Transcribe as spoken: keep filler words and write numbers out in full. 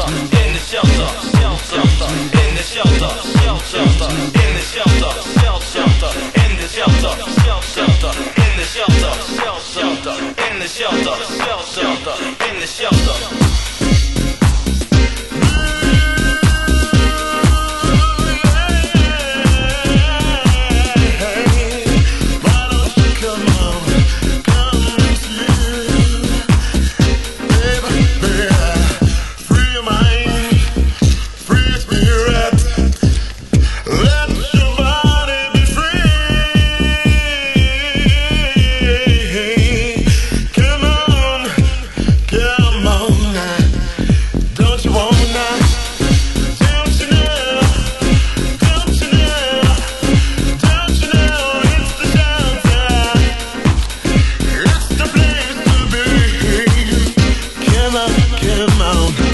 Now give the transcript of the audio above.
shelter, in the shelter, shelter, in the shelter, shelter, in the shelter, shelter, in the shelter, shelter, in the shelter, shelter, in the shelter, shelter, in the shelter. Come on.